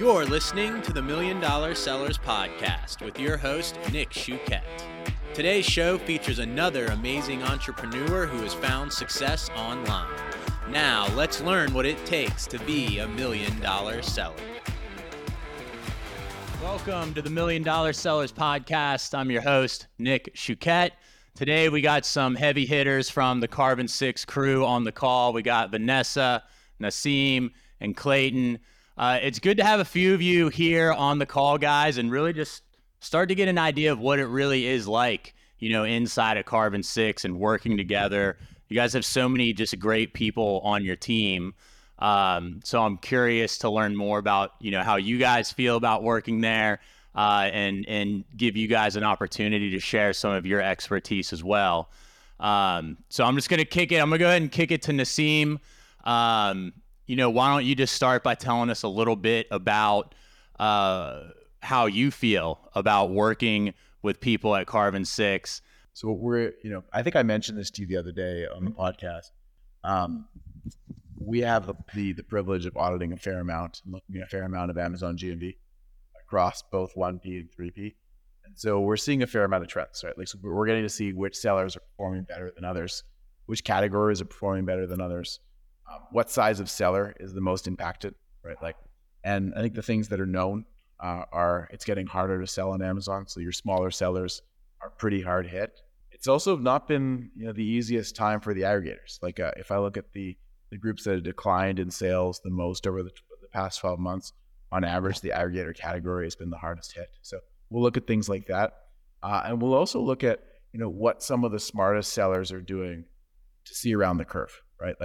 You're listening to the Million Dollar Sellers Podcast with your host, Nick Chouquette. Today's show features another amazing entrepreneur who has found success online. Now, let's learn what it takes to be a $1 million seller. Welcome to the Million Dollar Sellers Podcast. I'm your host, Nick Chouquette. Today, we got some heavy hitters from the Carbon 6 crew on the call. We got Vanessa, Nassim, and Clayton. It's good to have a few of you here on the call, guys, and really just start to get an idea of what it really is like, inside of Carbon 6 and working together. You guys have so many just great people on your team. So I'm curious to learn more about, how you guys feel about working there, and give you guys an opportunity to share some of your expertise as well. So I'm just going to kick it. I'm going to go ahead and kick it to Nassim. Why don't you just start by telling us a little bit about how you feel about working with people at Carbon 6? So I think I mentioned this to you the other day on the podcast. We have the privilege of auditing a fair amount, looking at a fair amount of Amazon GMV across both 1P and 3P. And so we're seeing a fair amount of trends, right? So we're getting to see which sellers are performing better than others, which categories are performing better than others. What size of seller is the most impacted, right? And I think the things that are known are it's getting harder to sell on Amazon. So your smaller sellers are pretty hard hit. It's also not been, the easiest time for the aggregators. If I look at the groups that have declined in sales the most over the past 12 months, on average, the aggregator category has been the hardest hit. So we'll look at things like that. And we'll also look at, what some of the smartest sellers are doing to see around the curve, right?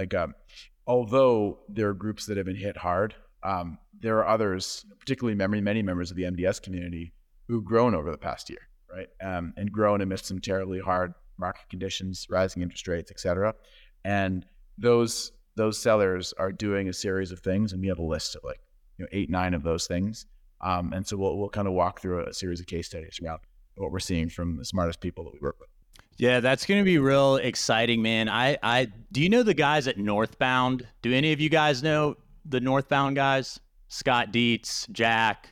Although there are groups that have been hit hard, there are others, particularly many members of the MDS community, who've grown over the past year, right? And grown amidst some terribly hard market conditions, rising interest rates, et cetera. And those sellers are doing a series of things, and we have a list of 8, 9 of those things. And so we'll kind of walk through a series of case studies around what we're seeing from the smartest people that we work with. Yeah, that's going to be real exciting, man. I do you know the guys at Northbound? Do any of you guys know the Northbound guys? Scott Dietz, Jack,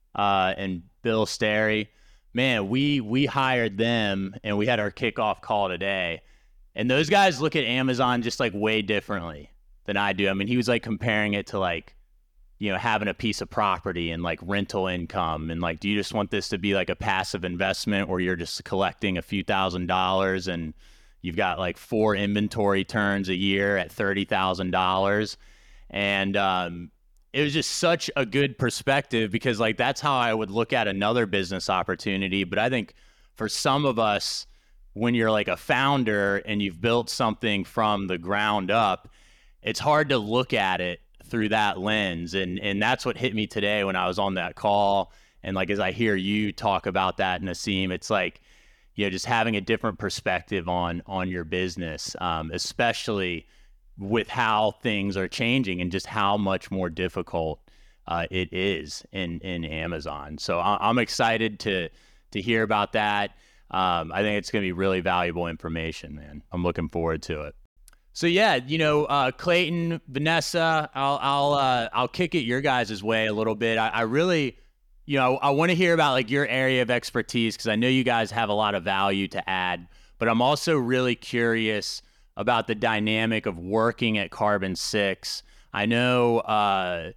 and Bill Sterry. Man, we hired them, and we had our kickoff call today. And those guys look at Amazon just way differently than I do. I mean, he was comparing it to having a piece of property and rental income, and do you just want this to be a passive investment where you're just collecting a few $1,000s and you've got 4 inventory turns a year at $30,000? And it was just such a good perspective, because that's how I would look at another business opportunity. But I think for some of us, when you're a founder and you've built something from the ground up, it's hard to look at it through that lens. And that's what hit me today when I was on that call. And as I hear you talk about that, Nassim, it's just having a different perspective on your business, especially with how things are changing and just how much more difficult it is in Amazon. So I'm excited to hear about that. I think it's going to be really valuable information, man. I'm looking forward to it. So yeah, Clayton, Vanessa, I'll kick it your guys' way a little bit. I really, I want to hear about your area of expertise, because I know you guys have a lot of value to add, but I'm also really curious about the dynamic of working at Carbon 6. I know,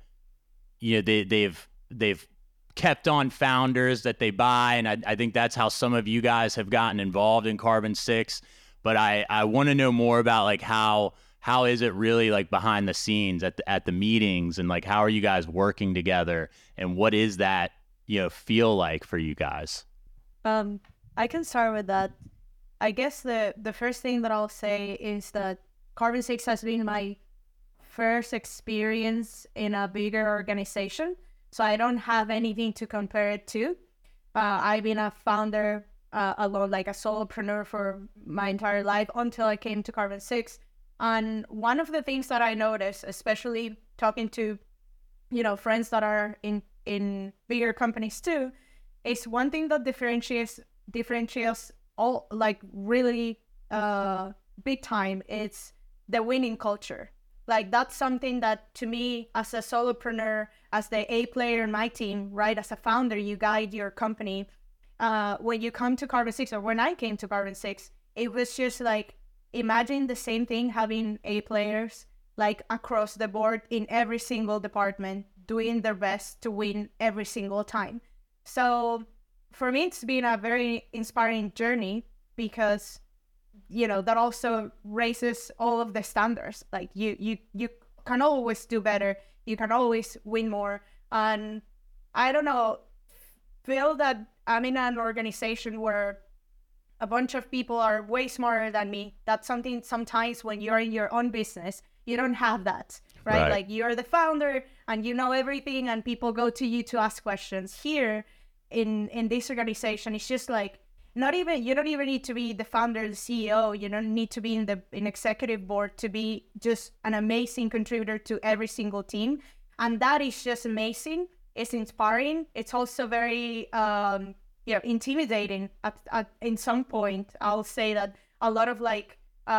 they've kept on founders that they buy, and I think that's how some of you guys have gotten involved in Carbon 6. But I want to know more about how is it really behind the scenes at the meetings, and how are you guys working together, and what is that feel like for you guys? I can start with that. I guess the first thing that I'll say is that Carbon 6 has been my first experience in a bigger organization, so I don't have anything to compare it to. I've been a founder alone, a solopreneur for my entire life until I came to Carbon 6. And one of the things that I noticed, especially talking to, friends that are in bigger companies too, is one thing that differentiates all really big time. It's the winning culture. Like that's something that to me as a solopreneur, as the A player in my team, right? As a founder, you guide your company. When you come to Carbon 6, or when I came to Carbon 6, it was just like, imagine the same thing, having A players like across the board in every single department, doing their best to win every single time. So for me, it's been a very inspiring journey because, you know, that also raises all of the standards. Like you can always do better. You can always win more. And I don't know, feel that I'm in an organization where a bunch of people are way smarter than me. That's something sometimes when you're in your own business, you don't have that, right? Like you're the founder and you know everything and people go to you to ask questions. Here in this organization, it's just like, you don't even need to be the founder, the CEO. You don't need to be in executive board to be just an amazing contributor to every single team. And that is just amazing. It's inspiring. It's also very, intimidating in some point. I'll say that a lot of like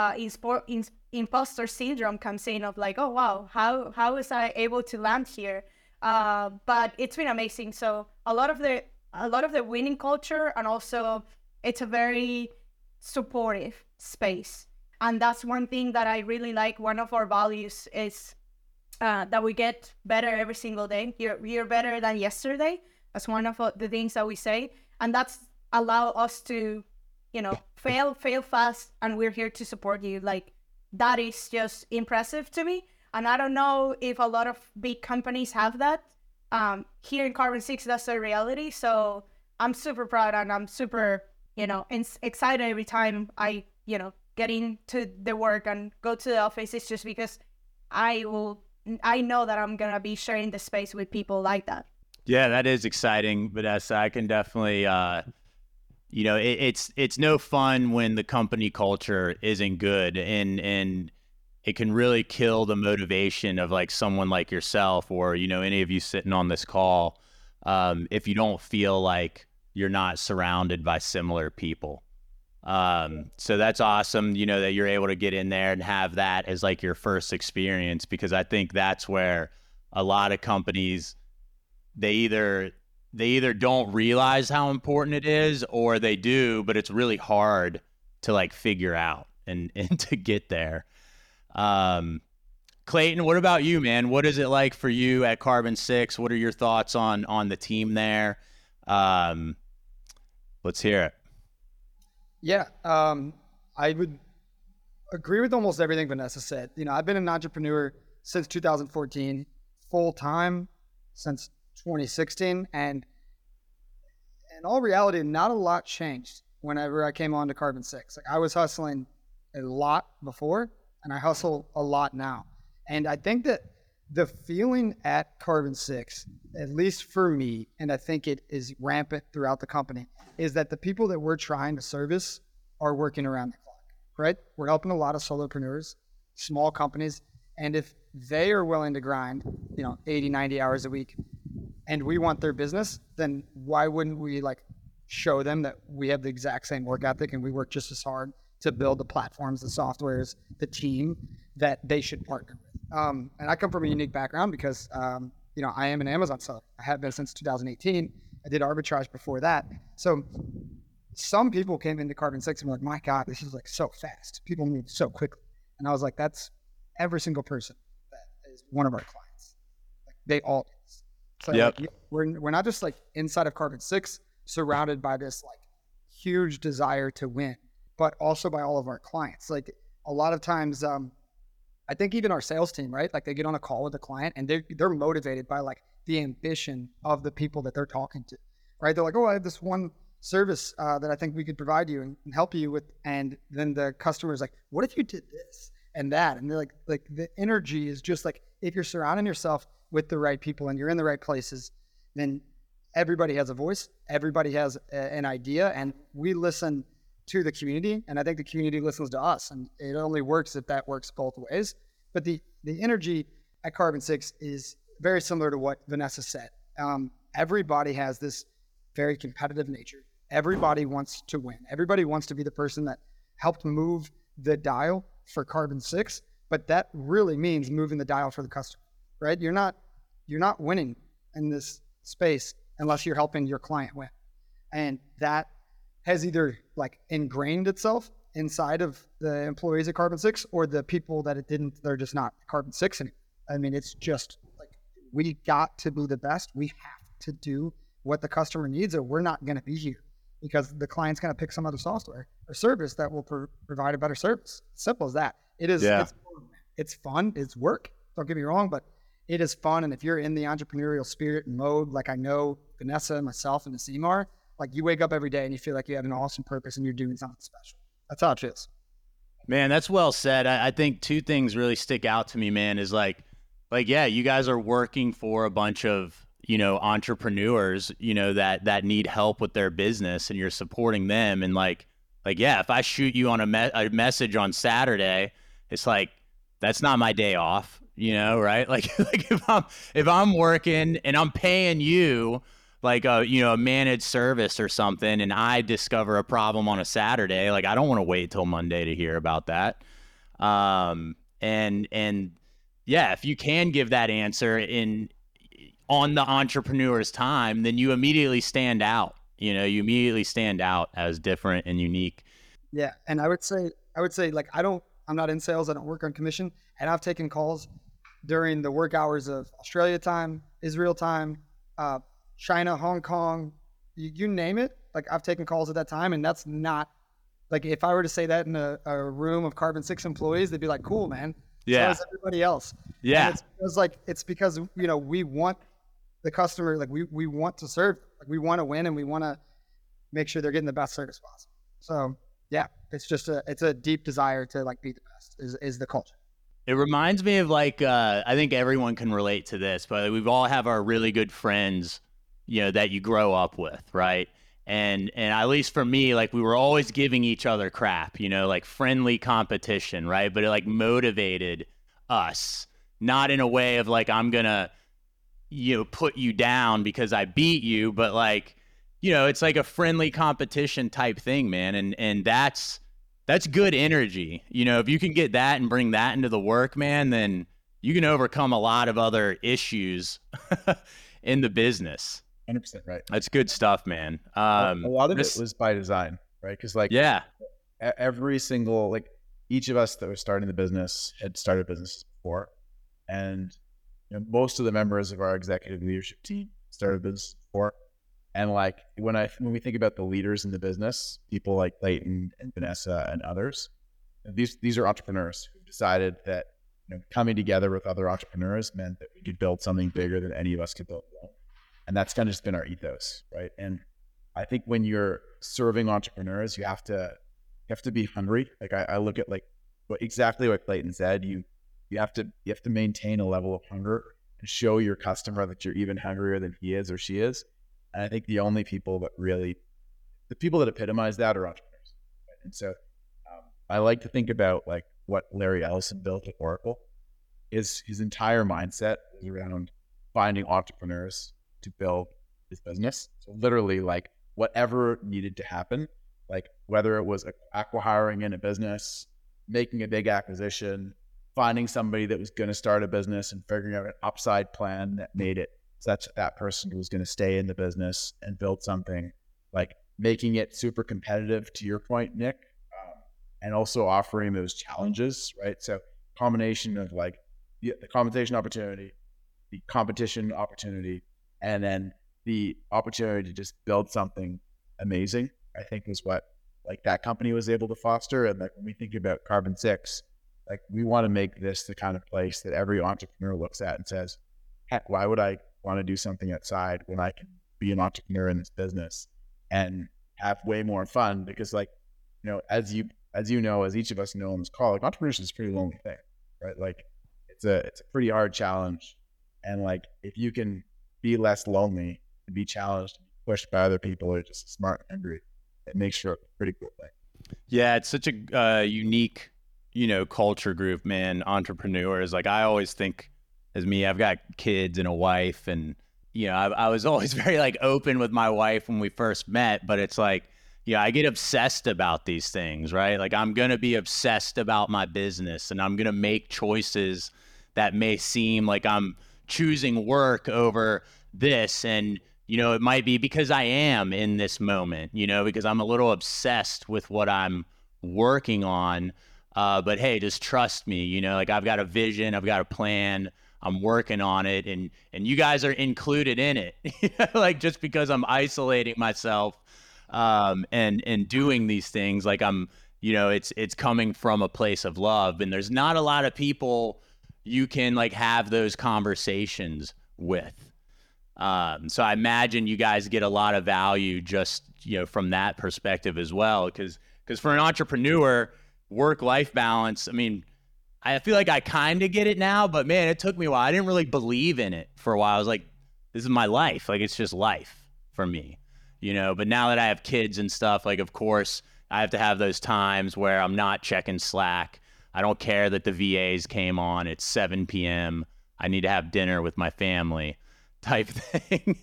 imposter syndrome comes in of like, oh, wow, how was I able to land here? But it's been amazing. So a lot of the winning culture, and also it's a very supportive space. And that's one thing that I really like. One of our values is that we get better every single day. You're better than yesterday. That's one of the things that we say. And that's allow us to, you know, fail fast. And we're here to support you. Like that is just impressive to me. And I don't know if a lot of big companies have that. Here in Carbon 6, that's a reality. So I'm super proud and I'm super, you know, excited every time I, you know, get into the work and go to the office. It's just because I know that I'm going to be sharing the space with people like that. Yeah, that is exciting, Vanessa. I can definitely, you know, it's no fun when the company culture isn't good, and it can really kill the motivation of like someone like yourself, or, you know, any of you sitting on this call, if you don't feel like you're not surrounded by similar people. So that's awesome, you know, that you're able to get in there and have that as like your first experience, because I think that's where a lot of companies, they either don't realize how important it is, or they do, but it's really hard to like figure out and to get there. Clayton, what about you, man? What is it like for you at Carbon 6? What are your thoughts on the team there? Let's hear it. Yeah, I would agree with almost everything Vanessa said. You know, I've been an entrepreneur since 2014, full time since 2016, and in all reality, not a lot changed whenever I came on to Carbon 6. Like I was hustling a lot before, and I hustle a lot now. And I think that the feeling at Carbon 6, at least for me, and I think it is rampant throughout the company, is that the people that we're trying to service are working around the clock, right? We're helping a lot of solopreneurs, small companies, and if they are willing to grind, you know, 80, 90 hours a week, and we want their business, then why wouldn't we like show them that we have the exact same work ethic and we work just as hard to build the platforms, the softwares, the team that they should partner with? And I come from a unique background because, you know, I am an Amazon seller. I have been since 2018. I did arbitrage before that. So some people came into Carbon 6 and were like, my God, this is like so fast. People move so quickly. And I was like, that's every single person that is one of our clients. Like, they all do this. So yep. Like, we're not just like inside of Carbon 6 surrounded by this like huge desire to win, but also by all of our clients. Like a lot of times, I think even our sales team, right? Like they get on a call with a client and they're motivated by like the ambition of the people that they're talking to, right? They're like, oh, I have this one service that I think we could provide you and help you with. And then the customer is like, what if you did this and that? And they're like the energy is just like, if you're surrounding yourself with the right people and you're in the right places, then everybody has a voice, everybody has an idea, and we listen to the community, and I think the community listens to us, and it only works if that works both ways. But the energy at Carbon 6 is very similar to what Vanessa said. Everybody has this very competitive nature. Everybody wants to win. Everybody wants to be the person that helped move the dial for Carbon 6, but that really means moving the dial for the customer, right? You're not winning in this space unless you're helping your client win. And that has either like ingrained itself inside of the employees at Carbon6 or the people that it didn't, they're just not Carbon6 anymore. I mean, it's just like, we got to be the best. We have to do what the customer needs, or we're not going to be here, because the client's going to pick some other software or service that will provide a better service. Simple as that. It is, it's fun. It's work. Don't get me wrong, but it is fun. And if you're in the entrepreneurial spirit and mode, like I know Vanessa and myself and Nassim are, like you wake up every day and you feel like you have an awesome purpose and you're doing something special. That's how it feels. Man, that's well said. I think two things really stick out to me, man, is like, yeah, you guys are working for a bunch of, entrepreneurs, that need help with their business, and you're supporting them. And like, yeah, if I shoot you on a message on Saturday, it's like, that's not my day off, right? Like if I'm working and I'm paying you like a managed service or something, and I discover a problem on a Saturday, like I don't want to wait till Monday to hear about that. And yeah, if you can give that answer on the entrepreneur's time, then you immediately stand out. You immediately stand out as different and unique. Yeah, and I would say like I'm not in sales. I don't work on commission, and I've taken calls during the work hours of Australia time, Israel time, China, Hong Kong, you name it. Like I've taken calls at that time, and that's not like, if I were to say that in a room of Carbon6 employees, they'd be like, cool, man. Yeah. So is everybody else. Yeah. It's because, we want the customer, like we want to serve, like we want to win, and we want to make sure they're getting the best service possible. So yeah, it's just it's a deep desire to like be the best is the culture. It reminds me of like, I think everyone can relate to this, but we've all have our really good friends, that you grow up with, right? And at least for me, like we were always giving each other crap, like friendly competition, right? But it like motivated us, not in a way of like, I'm gonna, put you down because I beat you, but like, it's like a friendly competition type thing, man. And that's good energy. If you can get that and bring that into the work, man, then you can overcome a lot of other issues in the business. 100% right. That's good stuff, man. A lot of it was by design, right? Because like, yeah, every single, like each of us that was starting the business had started businesses before, and most of the members of our executive leadership team started businesses before. And like when we think about the leaders in the business, people like Clayton and Vanessa and others, these are entrepreneurs who decided that coming together with other entrepreneurs meant that we could build something bigger than any of us could build alone. And that's kind of just been our ethos, right? And I think when you're serving entrepreneurs, you have to be hungry. Like I look at like exactly what Clayton said. You have to maintain a level of hunger and show your customer that you're even hungrier than he is or she is. And I think the only people that epitomize that are entrepreneurs. Right? And so I like to think about like what Larry Ellison built at Oracle. His entire mindset is around finding entrepreneurs to build his business. So literally like whatever needed to happen, like whether it was acqui-hiring in a business, making a big acquisition, finding somebody that was going to start a business and figuring out an upside plan that made it such that person was going to stay in the business and build something, like making it super competitive to your point, Nick, and also offering those challenges, right? So combination of like the compensation opportunity, the competition opportunity, and then the opportunity to just build something amazing, I think is what like that company was able to foster. And like when we think about Carbon6, like we want to make this the kind of place that every entrepreneur looks at and says, heck, why would I want to do something outside when I can be an entrepreneur in this business and have way more fun? Because like, as each of us know on this call, like entrepreneurship is a pretty lonely thing, right? Like it's a pretty hard challenge. And like, if you can be less lonely and be challenged, pushed by other people who are just smart and hungry, it makes for a pretty cool thing. Yeah, it's such a unique, culture group, man. Entrepreneurs. Like I always think, as me, I've got kids and a wife, and I was always very like open with my wife when we first met. But it's like, yeah, I get obsessed about these things, right? Like I'm going to be obsessed about my business and I'm going to make choices that may seem like I'm choosing work over this. And, it might be because I am in this moment, because I'm a little obsessed with what I'm working on. But hey, just trust me, like I've got a vision, I've got a plan, I'm working on it. And you guys are included in it. Like just because I'm isolating myself and doing these things, like I'm, it's coming from a place of love, and there's not a lot of people you can like have those conversations with. So I imagine you guys get a lot of value just, from that perspective as well. Cause for an entrepreneur, work-life balance, I mean, I feel like I kind of get it now, but man, it took me a while. I didn't really believe in it for a while. I was like, this is my life. Like, it's just life for me, but now that I have kids and stuff, like, of course I have to have those times where I'm not checking Slack. I don't care that the VAs came on at 7 p.m. I need to have dinner with my family type thing.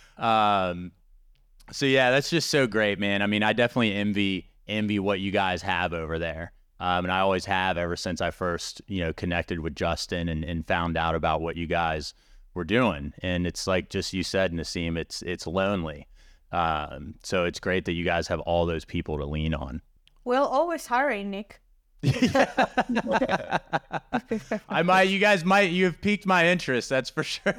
So yeah, that's just so great, man. I mean, I definitely envy what you guys have over there. And I always have ever since I first, connected with Justin and found out about what you guys were doing. And it's like just you said, Nasim, it's lonely. So it's great that you guys have all those people to lean on. We'll always hiring, Nick. You have piqued my interest, that's for sure.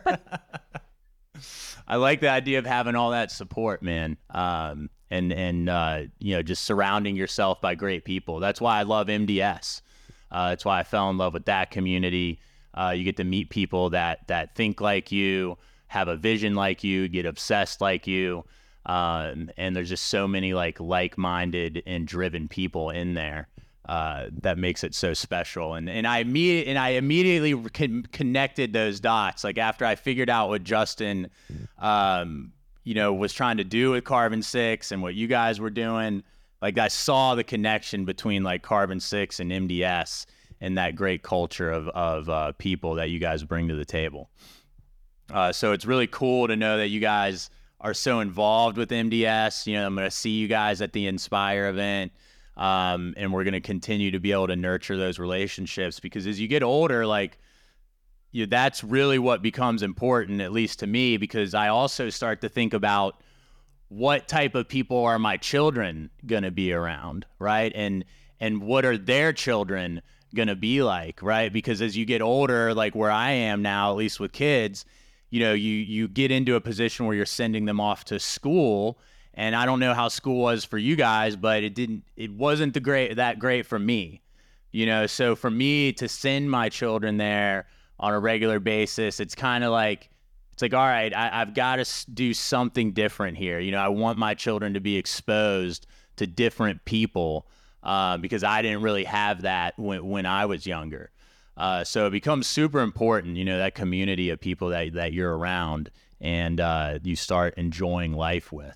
I like the idea of having all that support, man. And just surrounding yourself by great people. That's why I love MDS. That's why I fell in love with that community. You get to meet people that think like you, have a vision like you, get obsessed like you. And there's just so many like-minded and driven people in there. That makes it so special. And I immediately connected those dots. Like after I figured out what Justin, was trying to do with Carbon 6 and what you guys were doing, like I saw the connection between like Carbon 6 and MDS and that great culture of people that you guys bring to the table. So it's really cool to know that you guys are so involved with MDS. I'm going to see you guys at the Inspire event. And we're going to continue to be able to nurture those relationships, because as you get older, that's really what becomes important, at least to me, because I also start to think about what type of people are my children going to be around, right? And what are their children going to be like, right? Because as you get older, like where I am now, at least with kids, you get into a position where you're sending them off to school. And I don't know how school was for you guys, but it wasn't that great for me, so for me to send my children there on a regular basis, it's kind of like, all right, I've got to do something different here. I want my children to be exposed to different people, because I didn't really have that when I was younger. So it becomes super important, that community of people that you're around and you start enjoying life with.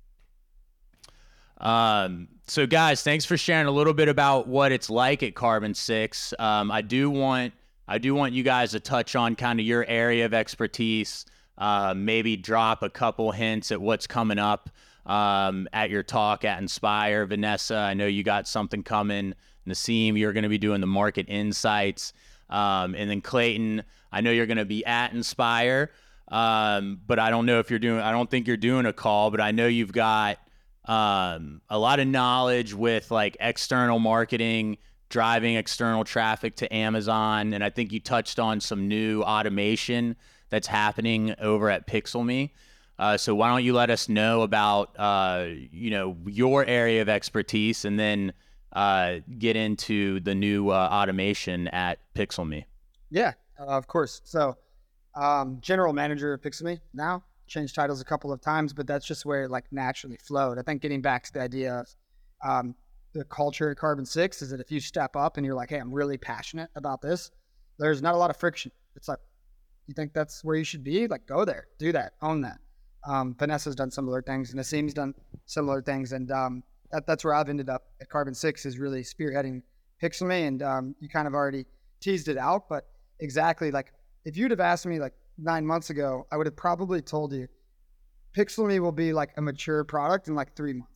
So guys, thanks for sharing a little bit about what it's like at Carbon 6. I do want you guys to touch on kind of your area of expertise, maybe drop a couple hints at what's coming up at your talk at Inspire. Vanessa, I know you got something coming. Nasim, you're going to be doing the market insights. And then Clayton, I know you're going to be at Inspire, but I don't know if I don't think you're doing a call, but I know you've got a lot of knowledge with like external marketing, driving external traffic to Amazon. And I think you touched on some new automation that's happening over at PixelMe. So why don't you let us know about, your area of expertise, and then get into the new automation at PixelMe. Yeah, of course. So general manager of PixelMe now. Changed titles a couple of times, but that's just where it like naturally flowed. I think getting back to the idea of the culture at Carbon 6 is that if you step up and you're like, hey, I'm really passionate about this, there's not a lot of friction. It's like, you think that's where you should be? Like, go there, do that, own that. Vanessa's done similar things, and Nasim's done similar things, and that's where I've ended up at Carbon 6, is really spearheading PixelMe, and you kind of already teased it out, but exactly, like, if you'd have asked me like 9 months ago, I would have probably told you PixelMe will be like a mature product in like 3 months.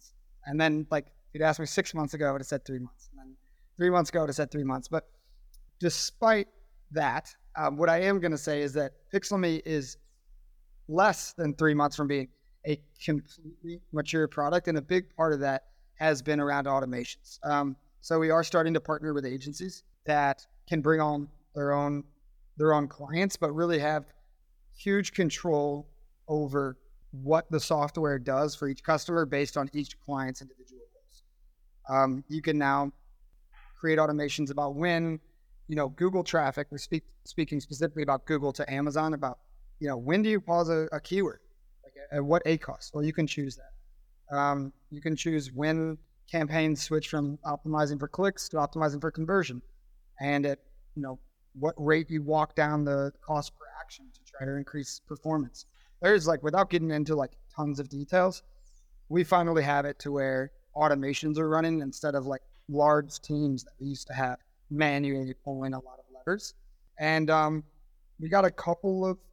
And then like, if you'd asked me 6 months ago, I would have said 3 months. And then 3 months ago, I would have said 3 months. But despite that, what I am going to say is that Pixelme is less than 3 months from being a completely mature product. And a big part of that has been around automations. So we are starting to partner with agencies that can bring on their own clients, but really have huge control over what the software does for each customer based on each client's individual goals. You can now create automations about when, Google traffic, we're speaking specifically about Google to Amazon, about, when do you pause a keyword? Like at what ACoS? Well, you can choose that. You can choose when campaigns switch from optimizing for clicks to optimizing for conversion, and at, what rate you walk down the cost per action to try to increase performance. There's like, without getting into like tons of details, we finally have it to where automations are running instead of like large teams that we used to have manually pulling a lot of levers. And we got a couple of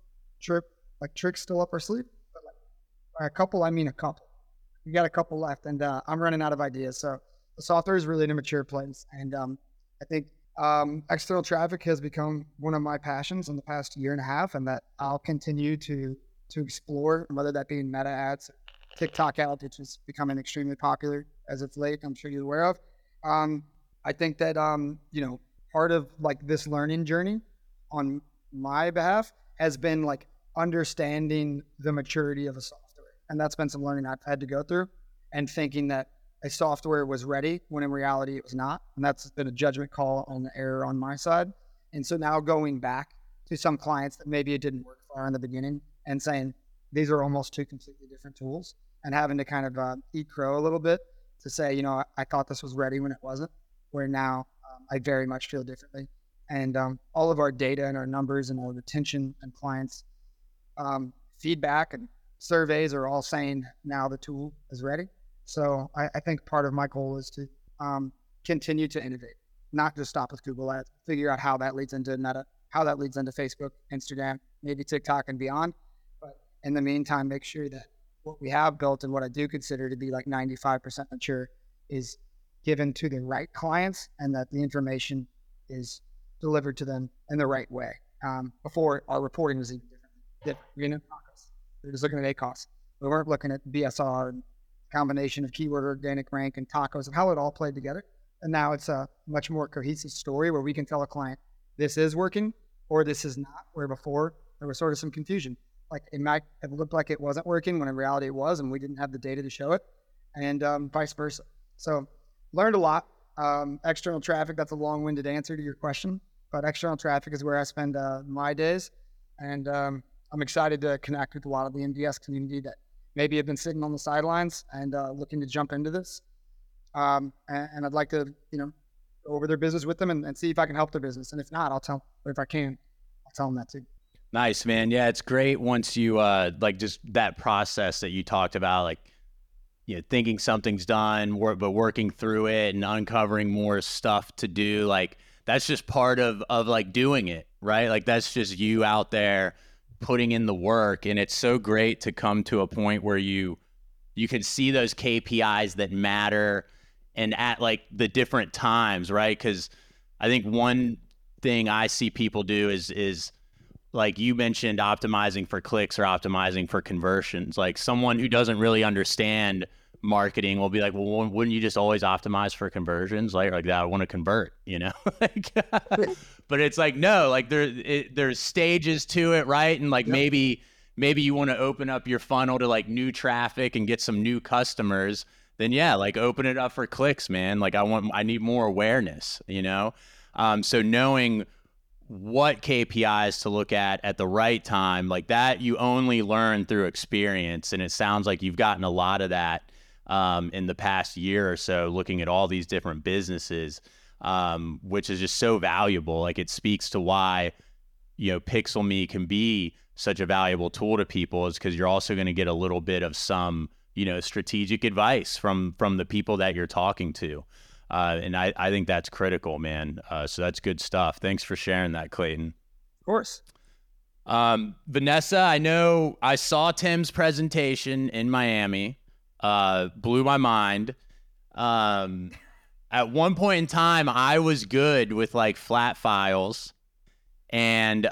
tricks still up our sleeve, but like by a couple, I mean a couple. We got a couple left, and I'm running out of ideas. So the software is really in a mature place. And I think external traffic has become one of my passions in the past year and a half, and that I'll continue to explore, whether that be Meta ads, TikTok ads, which is becoming extremely popular as of late, I'm sure you're aware of. I think that, part of like this learning journey on my behalf has been like understanding the maturity of a software. And that's been some learning I've had to go through, and thinking that a software was ready when in reality it was not. And that's been a judgment call on the error on my side. And so now going back to some clients that maybe it didn't work for in the beginning and saying, these are almost two completely different tools, and having to kind of eat crow a little bit to say, I thought this was ready when it wasn't, where now I very much feel differently. And all of our data and our numbers and our retention and clients feedback and surveys are all saying now the tool is ready. So I think part of my goal is to continue to innovate, not just stop with Google Ads, figure out how that leads into Meta, how that leads into Facebook, Instagram, maybe TikTok and beyond. But in the meantime, make sure that what we have built and what I do consider to be like 95% mature is given to the right clients, and that the information is delivered to them in the right way. Before, our reporting was even different. We were just looking at ACoS. We weren't looking at BSR and combination of keyword, organic rank, and tacos, and how it all played together. And now it's a much more cohesive story where we can tell a client, this is working or this is not, where before there was sort of some confusion. Like it might have looked like it wasn't working when in reality it was, and we didn't have the data to show it, and vice versa. So learned a lot. External traffic, that's a long-winded answer to your question, but external traffic is where I spend my days. And I'm excited to connect with a lot of the MDS community that maybe have been sitting on the sidelines and looking to jump into this. And I'd like to, go over their business with them and see if I can help their business. And if not, I'll tell, or if I can, I'll tell them that too. Nice, man. Yeah, it's great once you like just that process that you talked about, like, thinking something's done, but working through it and uncovering more stuff to do. Like that's just part of like doing it, right? Like that's just you out there putting in the work. And it's so great to come to a point where you can see those KPIs that matter and at like the different times, right? Because I think one thing I see people do is like you mentioned, optimizing for clicks or optimizing for conversions. Like someone who doesn't really understand marketing will be like, well, wouldn't you just always optimize for conversions? Like that, I want to convert, like, but it's like, no, like there's stages to it. Right. And like, maybe you want to open up your funnel to like new traffic and get some new customers, then like open it up for clicks, man. Like I need more awareness, so knowing what KPIs to look at the right time, like that you only learn through experience. And it sounds like you've gotten a lot of that in the past year or so, looking at all these different businesses, which is just so valuable. Like it speaks to why, Pixelme can be such a valuable tool to people, is because you're also going to get a little bit of some, strategic advice from the people that you're talking to. And I think that's critical, man. So that's good stuff. Thanks for sharing that, Clayton. Of course. Vanessa, I know I saw Tim's presentation in Miami. blew my mind. At one point in time, I was good with like flat files and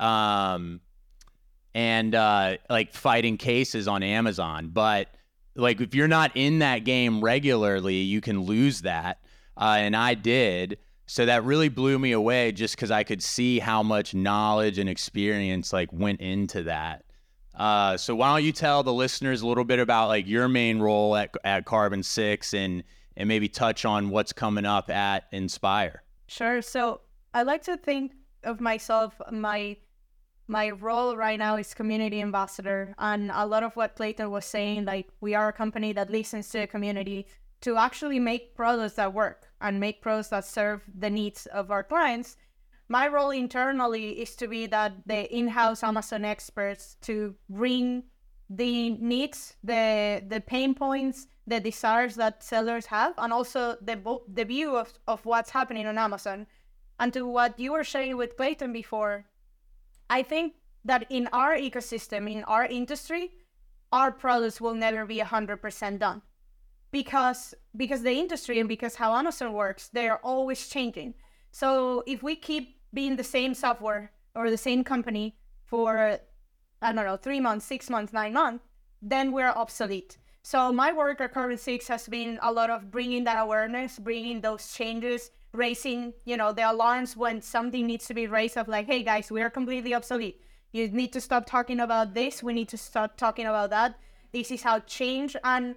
like fighting cases on Amazon. But like if you're not in that game regularly, you can lose that. And I did. So that really blew me away just because I could see how much knowledge and experience like went into that. So why don't you tell the listeners a little bit about like your main role at Carbon 6 and maybe touch on what's coming up at Inspire. Sure. So I like to think of myself, my role right now is community ambassador. And a lot of what Clayton was saying, like we are a company that listens to the community to actually make products that work and make products that serve the needs of our clients. My role internally is to be the in-house Amazon experts to bring the needs, the pain points, the desires that sellers have, and also the view of what's happening on Amazon. And to what you were sharing with Clayton before, I think that in our ecosystem, in our industry, our products will never be 100% done. Because the industry and because how Amazon works, they are always changing. So if we keep being the same software or the same company for, I don't know, 3 months, 6 months, 9 months, then we're obsolete. So my work at Carbon 6 has been a lot of bringing that awareness, bringing those changes, raising, the alarms when something needs to be raised of like, hey guys, we are completely obsolete. You need to stop talking about this. We need to start talking about that. This is how change and,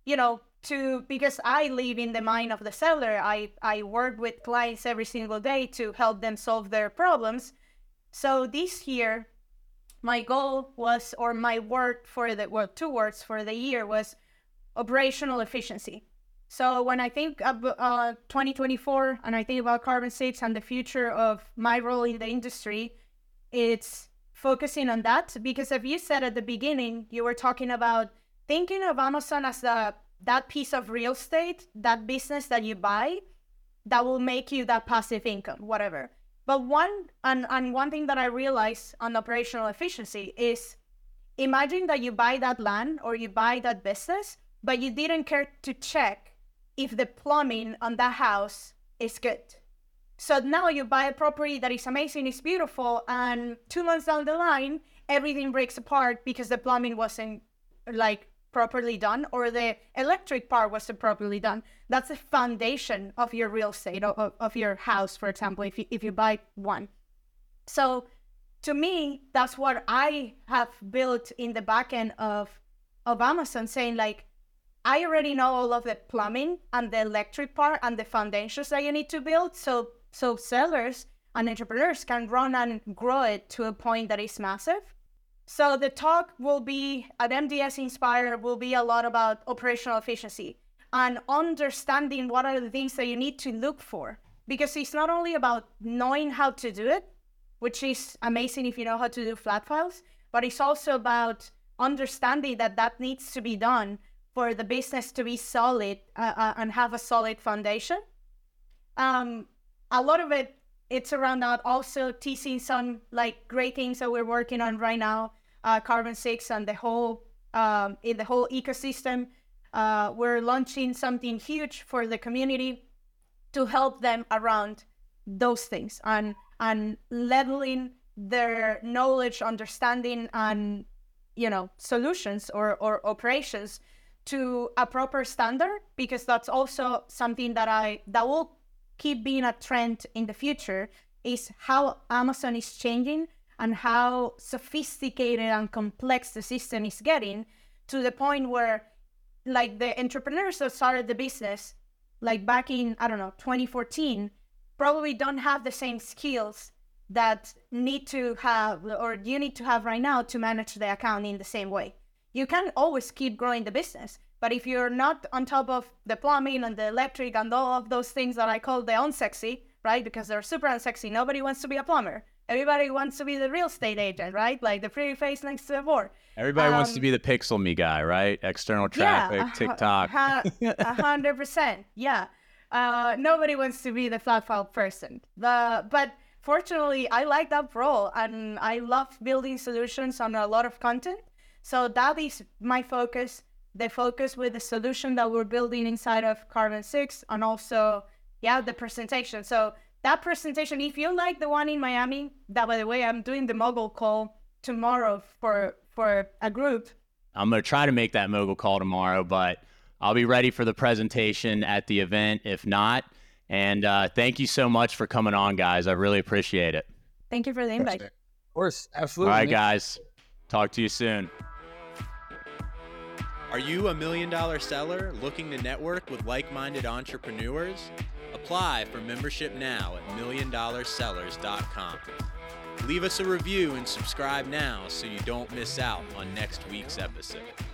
because I live in the mind of the seller, I work with clients every single day to help them solve their problems. So this year, my goal was, or my word for two words for the year was operational efficiency. So when I think of 2024 and I think about Carbon 6 and the future of my role in the industry, it's focusing on that. Because if you said at the beginning, you were talking about thinking of Amazon as that piece of real estate, that business that you buy, that will make you that passive income, whatever. But one thing that I realized on operational efficiency is imagine that you buy that land or you buy that business, but you didn't care to check if the plumbing on that house is good. So now you buy a property that is amazing, it's beautiful, and 2 months down the line, everything breaks apart because the plumbing wasn't like properly done or the electric part wasn't properly done. That's the foundation of your real estate, of your house, for example, if you buy one. So to me, that's what I have built in the back end of Amazon, saying like, I already know all of the plumbing and the electric part and the foundations that you need to build. So sellers and entrepreneurs can run and grow it to a point that is massive. So the talk will be at MDS Inspire will be a lot about operational efficiency and understanding what are the things that you need to look for. Because it's not only about knowing how to do it, which is amazing if you know how to do flat files, but it's also about understanding that needs to be done for the business to be solid and have a solid foundation. A lot of it's around that, also teasing some like great things that we're working on right now, Carbon 6 and the whole in the whole ecosystem. We're launching something huge for the community to help them around those things and leveling their knowledge, understanding, and solutions or operations to a proper standard, because that's also something that will keep being a trend in the future, is how Amazon is changing and how sophisticated and complex the system is getting, to the point where like the entrepreneurs that started the business like back in 2014 probably don't have the same skills that need to have or you need to have right now to manage the account in the same way. You can always keep growing the business, but if you're not on top of the plumbing and the electric and all of those things that I call the unsexy, right? Because they're super unsexy. Nobody wants to be a plumber. Everybody wants to be the real estate agent, right? Like the pretty face next to the board. Everybody wants to be the pixel me guy, right? External traffic, TikTok. 100%. Yeah. Nobody wants to be the flat file person. But fortunately, I like that role and I love building solutions on a lot of content. So that is my focus. the focus with the solution that we're building inside of Carbon 6, and also, the presentation. So that presentation, if you like the one in Miami, that, by the way, I'm doing the mogul call tomorrow for a group. I'm going to try to make that mogul call tomorrow, but I'll be ready for the presentation at the event if not. And thank you so much for coming on, guys. I really appreciate it. Thank you for the invite. Of course, absolutely. All right, guys. Talk to you soon. Are you $1 million seller looking to network with like-minded entrepreneurs? Apply for membership now at $1milliondollarsellers.com. Leave us a review and subscribe now so you don't miss out on next week's episode.